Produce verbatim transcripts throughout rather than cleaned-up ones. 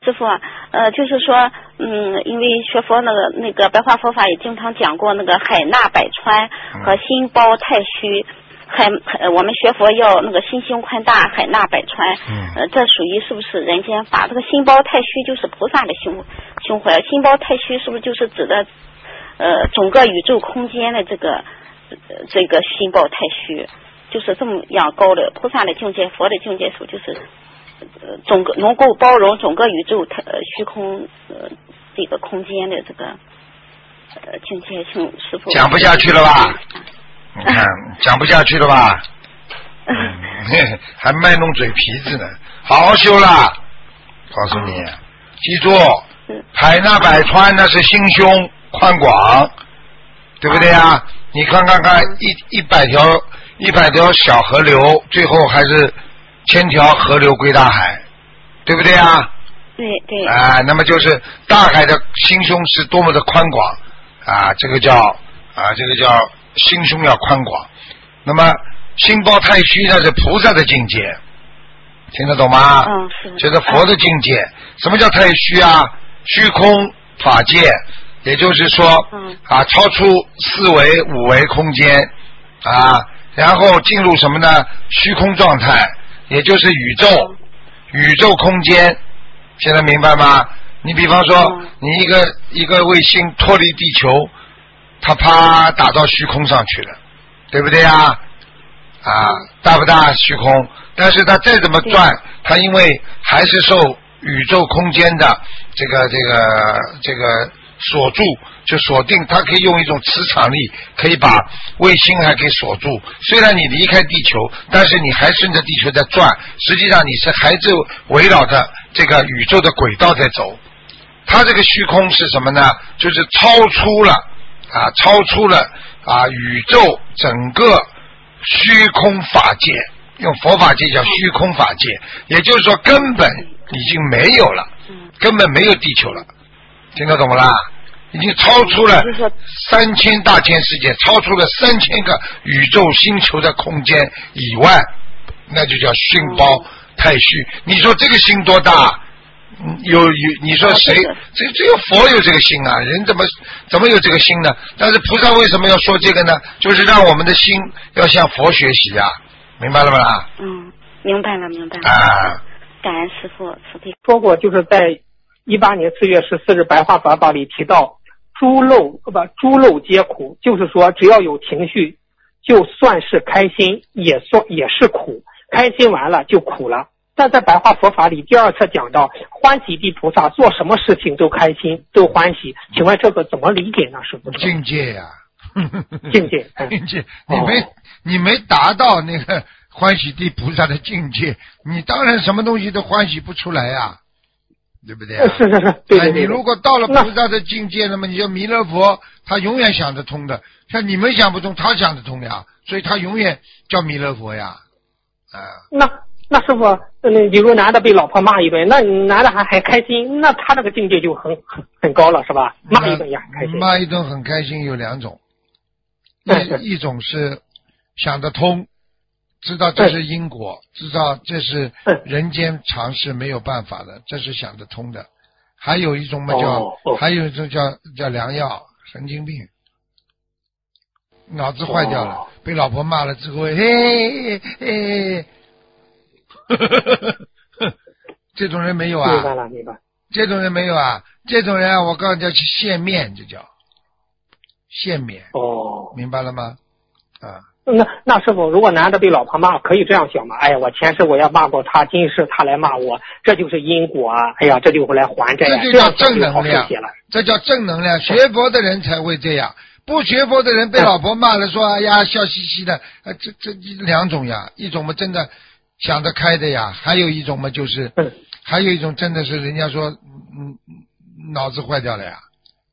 师傅，呃，就是说，嗯，因为学佛那个那个白话佛法也经常讲过那个海纳百川和心包太虚，海、呃、我们学佛要那个心胸宽大，海纳百川， 嗯， 呃，这属于是不是人间法？这个心包太虚就是菩萨的胸胸怀，心包太虚是不是就是指的呃整个宇宙空间的这个、呃、这个心包太虚，就是这么样高的菩萨的境界，佛的境界属就是。呃，总个能够包容整个宇宙它呃虚空呃这个空间的这个呃境界性，师傅讲不下去了吧？你看讲不下去了吧？嗯，还卖弄嘴皮子呢，好好修啦！告诉你，记住，海纳百川那是心胸宽广，对不对呀？你看看看，一一百条一百条小河流，最后还是。千条河流归大海，对不对啊？ 对对。 啊，那么就是大海的心胸是多么的宽广啊！这个叫啊，这个叫心胸要宽广。那么心包太虚那是菩萨的境界，听得懂吗？ 嗯，是。 这是佛的境界。嗯、什么叫太虚啊？虚空法界，也就是说， 嗯、 啊，超出四维、五维空间啊，然后进入什么呢？虚空状态。也就是宇宙，宇宙空间，现在明白吗？你比方说，你一个一个卫星脱离地球，它啪打到虚空上去了，对不对呀？啊，大不大虚空？但是它再怎么转，它因为还是受宇宙空间的这个这个这个锁住，就锁定，它可以用一种磁场力，可以把卫星还可以锁住。虽然你离开地球，但是你还顺着地球在转，实际上你是还是围绕着这个宇宙的轨道在走。它这个虚空是什么呢？就是超出了啊，超出了啊宇宙整个虚空法界，用佛法界叫虚空法界，也就是说根本已经没有了，根本没有地球了，听得懂吗啦？已经超出了三千大千世界，超出了三千个宇宙星球的空间以外，那就叫心包太虚。你说这个心多大？有有，你说谁？这只有佛有这个心啊，人怎么怎么有这个心呢？但是菩萨为什么要说这个呢？就是让我们的心要向佛学习啊，明白了吗？ 嗯，明白了，明白了。 啊， 感恩师父慈悲。 说过，就是在一八年四月十四日白话佛法里提到。诸漏不，诸漏皆苦，就是说只要有情绪，就算是开心也算也是苦，开心完了就苦了。但在白话佛法里第二次讲到欢喜地菩萨做什么事情都开心都欢喜，请问这个怎么理解呢？是不是境界呀、 啊？境界， 境界，你没、哦、你没达到那个欢喜地菩萨的境界，你当然什么东西都欢喜不出来呀、啊。对不对、啊？ 是是是，对对对。 你如果到了菩萨的境界，那么你就弥勒佛，他永远想得通的。像你们想不通，他想得通呀，所以他永远叫弥勒佛呀。啊。 那那师傅，嗯，比如男的被老婆骂一顿，那男的还还开心，那他这个境界就很很很高了，是吧？骂一顿也很开心。 骂一顿很开心有两种，一一种是想得通。知道这是因果，知道这是人间常识没有办法的，这是想得通的。还有一种嘛叫， 哦哦、 还有一种叫叫良药，神经病，脑子坏掉了，哦、被老婆骂了之后，嘿嘿，这种人没有啊？ 明白了，明白。 这种人没有啊？这种人啊，我告诉你叫现面，就叫现面。 哦， 明白了吗？啊。 那那师傅，如果男的被老婆骂，可以这样想吗？哎呀，我前世我要骂过他，今世他来骂我，这就是因果啊！哎呀，这就会来还债呀。 这就叫正能量，这叫正能量。学佛的人才会这样，不学佛的人被老婆骂了说，哎呀，笑嘻嘻的，呃，这这两种呀，一种嘛真的想得开的呀，还有一种嘛就是， 嗯、 还有一种真的是人家说，嗯，脑子坏掉了呀。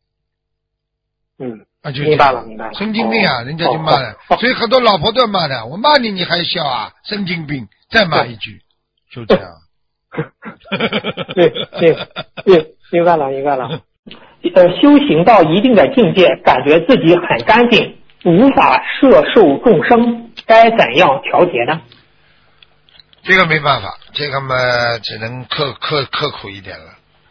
嗯。 啊，就明白了，明白了。 神经病啊，哦、人家就骂了、哦，所以很多老婆都要骂的。我骂你，你还笑啊？神经病！再骂一句，就这样。 对对对，明白了，明白了。呃，修行到一定的境界，感觉自己很干净，无法摄受众生，该怎样调节呢？ 这个没办法，这个嘛，只能刻刻刻苦一点了。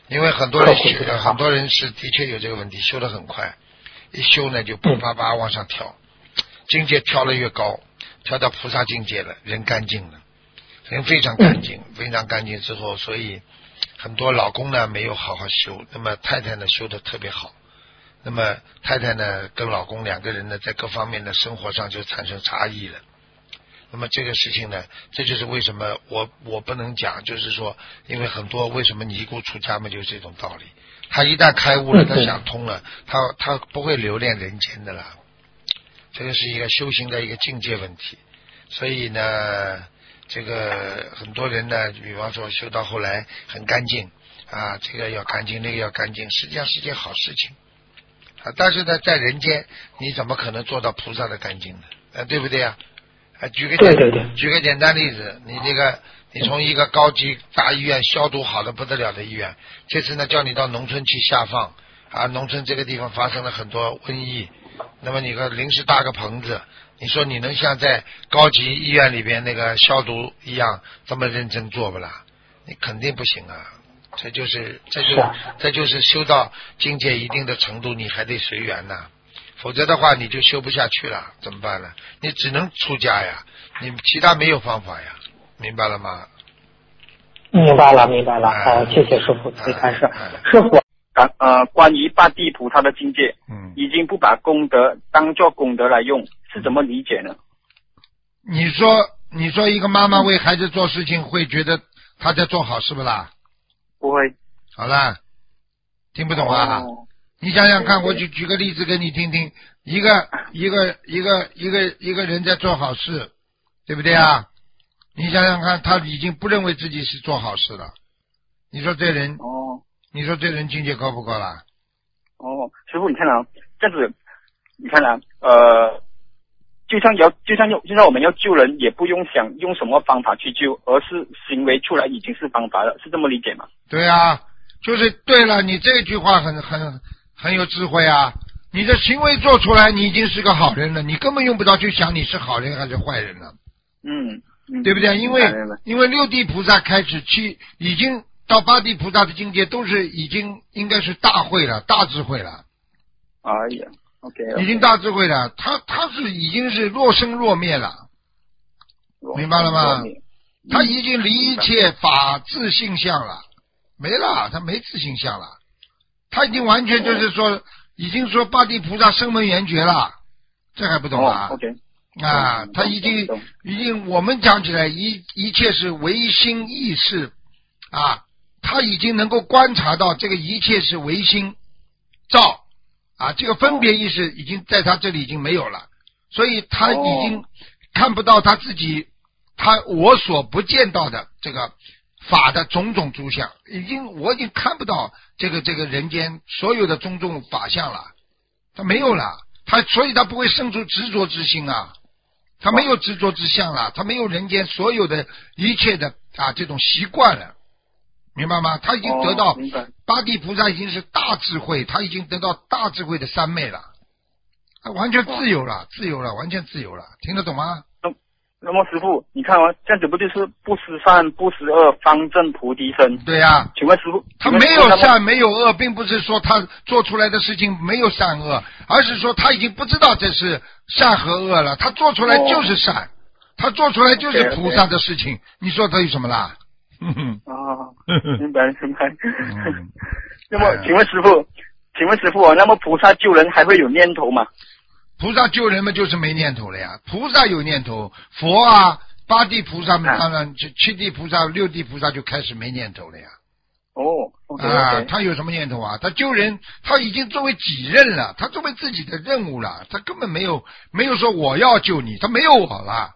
因为很多人修，很多人是的确有这个问题，修得很快，一修呢就叭叭叭往上跳，境界跳得越高，跳到菩萨境界了，人干净了，人非常干净，非常干净之后，所以很多老公呢没有好好修，那么太太呢修得特别好，那么太太呢跟老公两个人呢在各方面的生活上就产生差异了。那么这个事情呢，这就是为什么我我不能讲，就是说，因为很多为什么尼姑出家嘛，就是这种道理。他一旦开悟了，他想通了，他他不会留恋人间的了。这个是一个修行的一个境界问题。所以呢，这个很多人呢，比方说修到后来很干净啊，这个要干净，那个要干净，实际上是件好事情啊。但是呢，在人间你怎么可能做到菩萨的干净呢？啊，对不对啊？啊，举个简对对对举个简单例子，你这个你从一个高级大医院消毒好的不得了的医院，这次呢叫你到农村去下放啊，农村这个地方发生了很多瘟疫，那么你个临时搭个棚子，你说你能像在高级医院里边那个消毒一样这么认真做不啦？你肯定不行啊！这就是这就这就是修到境界一定的程度，你还得随缘呐。否则的话你就修不下去了，怎么办呢？你只能出家呀，你其他没有方法呀，明白了吗？ 明白了，明白了。 哎、 好，谢谢师傅的开示。 哎、 师傅， 呃，关于八地菩萨的境界， 嗯， 已经不把功德当作功德来用，是怎么理解呢？ 你说，你说一个妈妈为孩子做事情，会觉得她在做好事不啦？ 不会。 好了，听不懂啊？哦，你想想看，我举举个例子给你听听，一个一个一个一个一个人在做好事，对不对啊？你想想看，他已经不认为自己是做好事了，你说这人， 哦， 你说这人境界高不高啦？ 哦，师傅，你看啊，这样子，你看啊，呃，就像要就像要就像我们要救人，也不用想用什么方法去救，而是行为出来已经是方法了，是这么理解吗？ 对啊，就是对了，你这句话很很。很有智慧啊！你的行为做出来，你已经是个好人了，你根本用不着去想你是好人还是坏人了。 嗯，嗯对不对？因为因为六地菩萨开始去，已经到八地菩萨的境界，都是已经应该是大慧了，大智慧了。 哎呀 ，OK， 已经大智慧了，他他是已经是若生若灭了，明白了吗？他已经离一切法自性相了，没了，他没自性相了。他已经完全就是说，已经说八地菩萨声闻缘觉了，这还不懂啊？ 哦 okay， 啊，他已经已经，我们讲起来一一切是唯心意识啊，他已经能够观察到这个一切是唯心造啊，这个分别意识已经在他这里已经没有了，所以他已经看不到他自己，他我所不见到的这个法的种种诸相，已经我已经看不到这个这个人间所有的种种法相了，他没有了，他所以他不会生出执着之心啊，他没有执着之相了，他没有人间所有的一切的啊这种习惯了，明白吗？他已经得到八地菩萨已经是大智慧，他已经得到大智慧的三昧了，他完全自由了，自由了，完全自由了，听得懂吗？ 那么师父，你看啊，这样子不就是不思善不思恶，方正菩提身？ 对呀、啊。 请问师父， 他没有善没有恶，并不是说他做出来的事情没有善恶，而是说他已经不知道这是善和恶了，他做出来就是善，哦、他做出来就是菩萨的事情， okay, okay. 你说他有什么啦？ 哦，明白明白。嗯、那么，请问师父，请问师父，那么菩萨救人还会有念头吗？ 菩萨救人嘛，就是没念头了呀。菩萨有念头，佛啊，八地菩萨们当然，七地菩萨、六地菩萨就开始没念头了呀。 哦， okay, 啊， okay. 他有什么念头啊？他救人，他已经作为己任了，他作为自己的任务了，他根本没有没有说我要救你，他没有我了。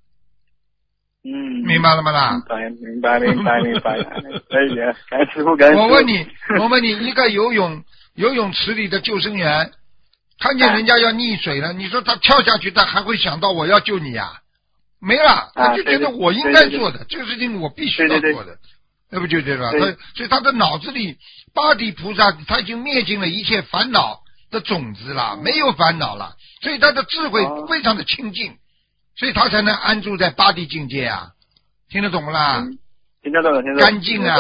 嗯， 明白了吗啦？ 明白，明白，明白，明白。可以的，感谢师父，感谢师父。 我问你，我问你，一个游泳游泳池里的救生员。看见人家要溺水了，你说他跳下去，他还会想到我要救你呀？没了，他就觉得我应该做的，这个事情我必须要做的，那不就对了？他所以他的脑子里八地菩萨他已经灭尽了一切烦恼的种子了，没有烦恼了，所以他的智慧非常的清净，所以他才能安住在八地境界啊，听得懂不啦？ 听得懂了，听得懂。 干净啊，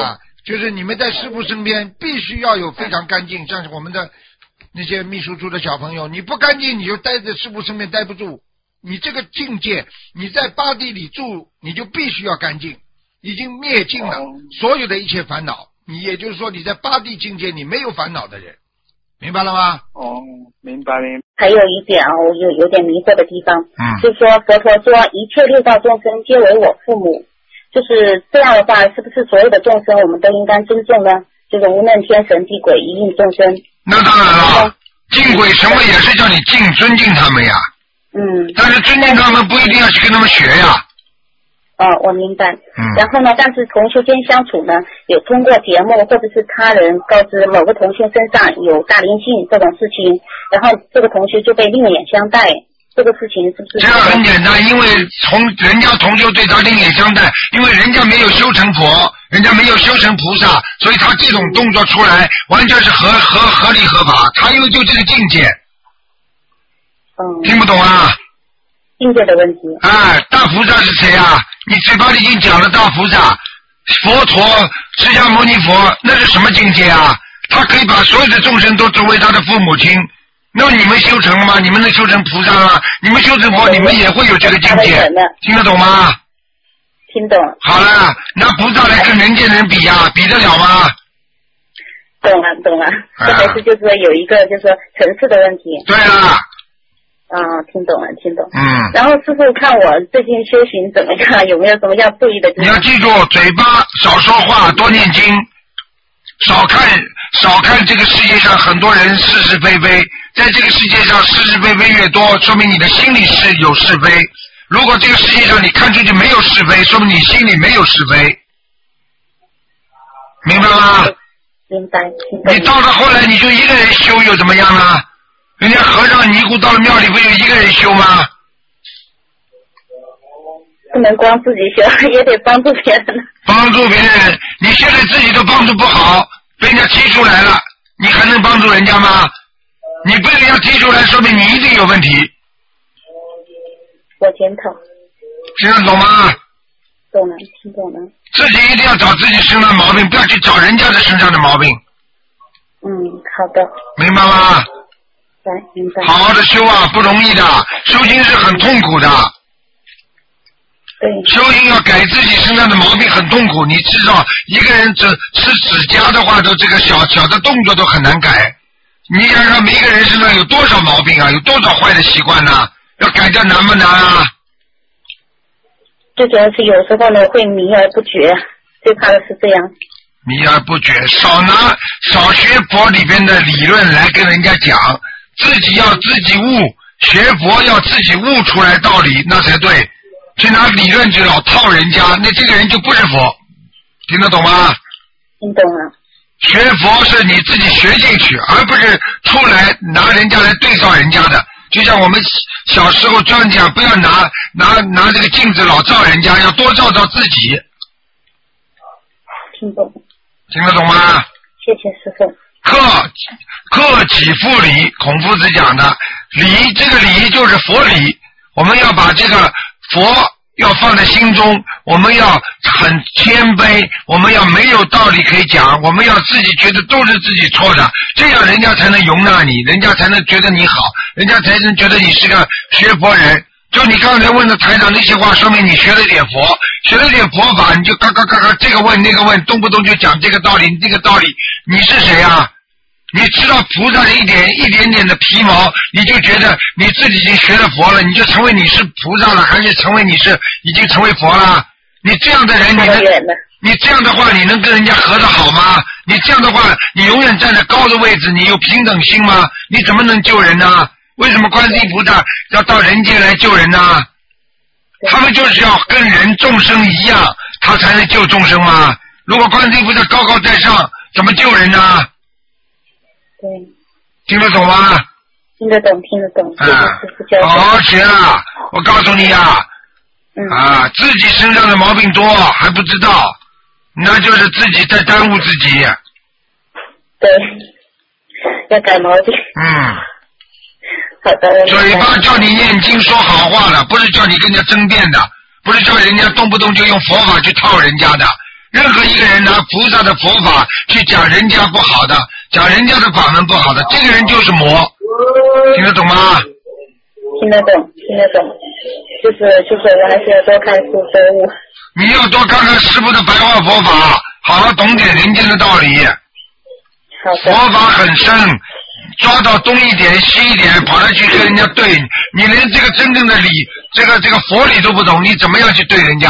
就是你们在师父身边必须要有非常干净，像是我们的那些秘书处的小朋友，你不干净你就待在师父身边待不住。你这个境界，你在八地里住，你就必须要干净，已经灭尽了所有的一切烦恼。你也就是说，你在八地境界，你没有烦恼的人，明白了吗？ 哦，明白明白。 还有一点啊，我有有点迷惑的地方， 嗯， 就是说佛陀说一切六道众生皆为我父母，就是这样的话，是不是所有的众生我们都应该尊重呢？就是无论天神地鬼一应众生。 那当然了，敬鬼神位也是叫你敬尊敬他们呀。 嗯， 但是尊敬他们不一定要去跟他们学呀。 哦，我明白。 嗯。 然后呢，但是同学间相处呢，有通过节目或者是他人告知某个同学身上有大灵性这种事情，然后这个同学就被另眼相待，这个事情是不是？ 这样很简单，因为从人家同修对他另眼相待，因为人家没有修成佛，人家没有修成菩萨，所以他这种动作出来完全是合合合理合法，他因为就这个境界。 嗯， 听不懂啊？ 境界的问题。 哎，大菩萨是谁啊？你嘴巴里已经讲了大菩萨，佛陀、释迦牟尼佛，那是什么境界啊？他可以把所有的众生都作为他的父母亲。那么你们修成了吗？你们能修成菩萨吗？你们修成佛，你们也会有这个境界。听得懂吗？ 听懂。 好了，拿菩萨来跟人间人比呀、啊，比得了吗？ 懂了，懂了。这还是就是说有一个就是说层次的问题。 对了。 啊，听懂了，听懂。 嗯。 然后师父看我最近修行怎么样？有没有什么要注意的地方？ 你要记住，嘴巴少说话，多念经，少看少看这个世界上很多人是是非非。在这个世界上是是非非越多，说明你的心里是有是非。如果这个世界上你看出去没有是非，说明你心里没有是非。明白吗？ 明白。 你到了后来你就一个人修又怎么样呢？人家和尚尼姑到了庙里不就一个人修吗？ 不能光自己修，也得帮助别人。 帮助别人，你现在自己都帮助不好，被人家踢出来了，你还能帮助人家吗？你被人家踢出来，说明你一定有问题。 我检讨。 听得懂吗？ 懂了，听懂了。 自己一定要找自己身上的毛病，不要去找人家的身上的毛病。 嗯，好的。 明白吗？ 来，明白。 好好的修啊，不容易的，修行是很痛苦的。 对。 修行要改自己身上的毛病很痛苦，你知道，一个人只吃指甲的话，都这个小小的动作都很难改。你想想，每一个人身上有多少毛病啊？有多少坏的习惯呢、啊？要改掉难不难啊？ 最主要是有时候呢会迷而不决，最怕的是这样。 迷而不决，少拿少学佛里边的理论来跟人家讲，自己要自己悟，学佛要自己悟出来道理，那才对。去拿理论去老套人家，那这个人就不是佛，听得懂吗？ 听懂了。 学佛是你自己学进去，而不是出来拿人家来对照人家的。就像我们小时候这样讲，不要拿拿拿这个镜子老照人家，要多照照自己。 听懂。 听得懂吗？ 谢谢师父。 克克己复礼，孔夫子讲的礼，这个礼就是佛礼，我们要把这个佛要放在心中，我们要很谦卑，我们要没有道理可以讲，我们要自己觉得都是自己错的，这样人家才能容纳你，人家才能觉得你好，人家才能觉得你是个学佛人。就你刚才问的台长那些话，说明你学了点佛，学了点佛法，你就嘎嘎嘎嘎这个问那个问，动不动就讲这个道理这个道理，你是谁啊？你知道菩萨的一点一点点的皮毛，你就觉得你自己已经学了佛了，你就成为你是菩萨了，还是成为你是已经成为佛了？你这样的人，你能你这样的话，你能跟人家合得好吗？你这样的话，你永远站在高的位置，你有平等心吗？你怎么能救人呢？为什么观世音菩萨要到人间来救人呢？他们就是要跟人众生一样，他才能救众生吗？如果观世音菩萨高高在上，怎么救人呢？ 对。 听得懂吗？ 听得懂，听得懂。 啊，好好学啦！我告诉你啊， 嗯、 啊，自己身上的毛病多还不知道，那就是自己在耽误自己。 对，要改毛病。 嗯。 好的。 嘴巴叫你念经说好话的，不是叫你跟人家争辩的，不是叫人家动不动就用佛法去套人家的。 任何一个人拿菩萨的佛法去讲人家不好的，讲人家的法门不好的，这个人就是魔，听得懂吗？ 听得懂，听得懂，就是就是我还是要多看书多悟。 你要多看看师父的白话佛法，好好懂点人间的道理。 好的。 佛法很深，抓到东一点西一点，跑来去跟人家对，你连这个真正的理，这个这个佛理都不懂，你怎么样去对人家？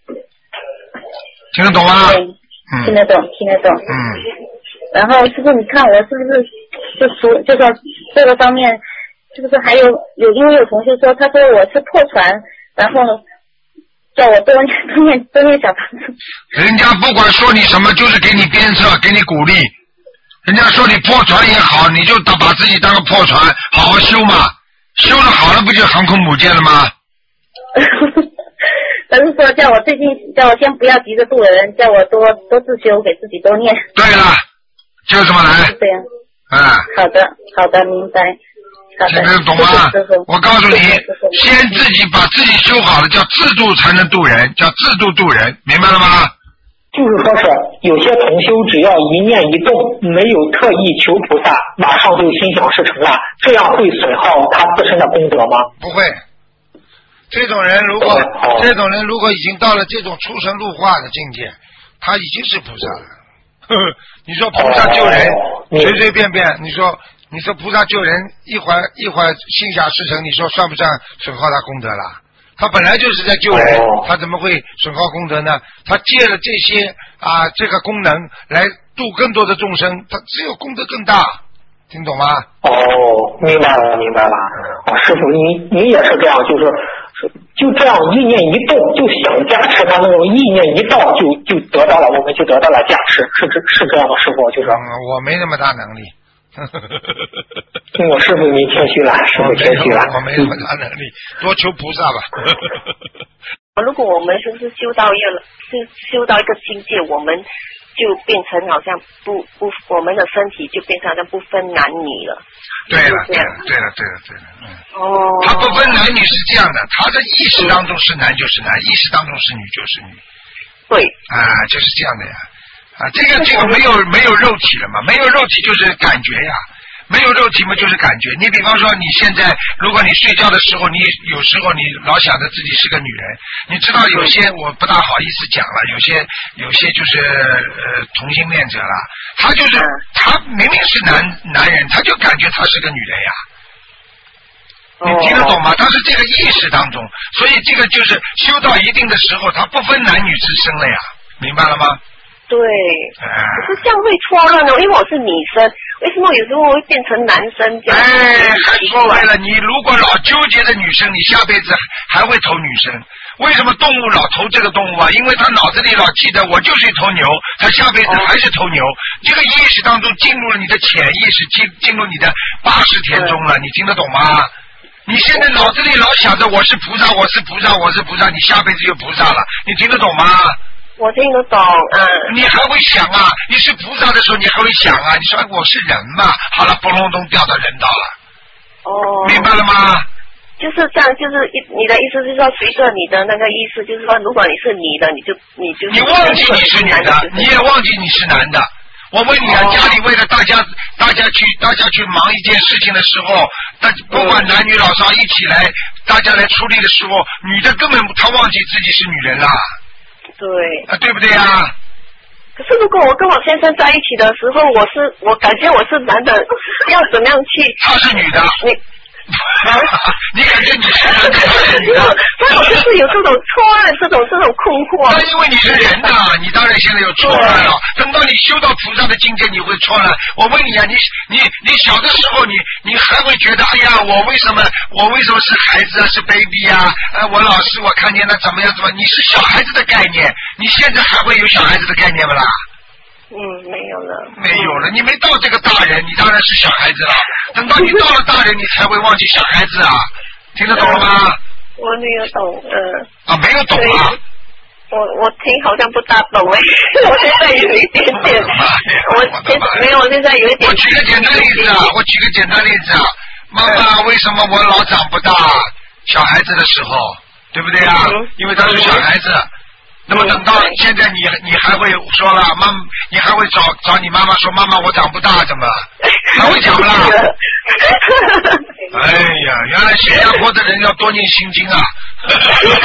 听得懂吗？ 嗯，听得懂，听得懂。 嗯。 然后师傅，你看我是不是就说这个这个方面，是不是还有有因为有同学说，他说我是破船，然后叫我多念多念多念小房子。 人家不管说你什么，就是给你鞭策，给你鼓励。人家说你破船也好，你就当把自己当个破船，好好修嘛，修得好了不就航空母舰了吗？ 他是说叫我最近叫我先不要急着渡人，叫我多多自修，给自己多念。 对了，就这么来。 是这样。 嗯。 好的，好的，明白。 听得懂吗？我告诉你，先自己把自己修好了，叫自度才能渡人，叫自度渡人，明白了吗？ 就是说是有些同修只要一念一动，没有特意求菩萨，马上就心想事成了，这样会损耗他自身的功德吗？ 不会。这种人如果这种人如果已经到了这种出神入化的境界，他已经是菩萨了。呵呵，你说菩萨救人，随随便便，你说你说菩萨救人，一会儿一会儿心想事成，你说算不算损耗他功德了？他本来就是在救人，他怎么会损耗功德呢？他借了这些啊这个功能来度更多的众生，他只有功德更大，听懂吗？ 哦，明白了，明白了。哦，师傅，你你也是这样，就是就这样意念一动，就想加持他那种意念一到，就就得到了，我们就得到了加持，是这是这样的，师傅，就是。 嗯，我没那么大能力。 我师傅你谦虚了，师傅谦虚了。 我没那么大能力，多求菩萨吧。 如果我们是不是修到一个修修到一个境界，我们就变成好像不不，我们的身体就变成好像不分男女了。 对了，对了，对了，对了，对了，嗯。 哦。 他不分男女是这样的，他的意识当中是男就是男，意识当中是女就是女。 对。 啊，就是这样的呀。啊，这个这个没有没有肉体了嘛，没有肉体就是感觉呀，没有肉体嘛就是感觉。你比方说你现在，如果你睡觉的时候，你有时候你老想着自己是个女人，你知道有些我不大好意思讲了，有些有些就是呃同性恋者了，他就是他明明是男男人，他就感觉他是个女人呀。你听得懂吗？他是这个意识当中，所以这个就是修到一定的时候，他不分男女之身了呀，明白了吗？ 对，可是这样会错乱的，因为我是女生，为什么有时候会变成男生这样？ 哎，还错位了。你如果老纠结的女生，你下辈子还会投女生。为什么动物老投这个动物啊？因为他脑子里老记得我就是一头牛，他下辈子还是头牛。这个意识当中进入了你的潜意识，进进入你的八十田中了，你听得懂吗？你现在脑子里老想着我是菩萨，我是菩萨，我是菩萨，你下辈子就菩萨了，你听得懂吗？ 我听得懂，嗯。 你还会想啊？你是菩萨的时候，你还会想啊？你说我是人嘛？好了，嘣隆咚掉到人道了。 哦。 明白了吗？ 就是这样，就是一你的意思就是说，随着你的那个意思，就是说，如果你是女的，你就你就你忘记你是女的，你也忘记你是男的。我问你啊， 哦、 家里为了大家大家去大家去忙一件事情的时候，大不管男女老少一起来，大家来出力的时候，女的根本她忘记自己是女人了。 对啊，对不对啊？ 可是如果我跟我先生在一起的时候，我是我感觉我是男的，要怎么样去？ 他是女的。 你你感觉你是男的，他是女的？ 所以我就是有这种错乱，这种这种困惑。 那因为你是人呐，你当然现在有错乱了。等到你修到菩萨的境界，你会错乱。我问你啊，你你你小的时候，你你还会觉得，哎呀，我为什么我为什么是孩子啊，是 baby 啊？呃，我老是我看见他怎么样怎么，你是小孩子的概念，你现在还会有小孩子的概念不啦？ 嗯，没有了。 没有了，你没到这个大人，你当然是小孩子了。等到你到了大人，你才会忘记小孩子啊，听得懂了吗？ 我没有懂，嗯。 啊，没有懂啊。 我我听好像不大懂哎，我现在有一点点，我现没有，我现在有一点。 我举个简单例子啊，我举个简单例子啊，妈妈，为什么我老长不大？小孩子的时候，对不对啊？因为他是小孩子。 那么等到现在你你还会说了妈，你还会找找你妈妈说妈妈我长不大怎么？还会讲不啦？哎呀，原来新加坡的人要多念心经啊！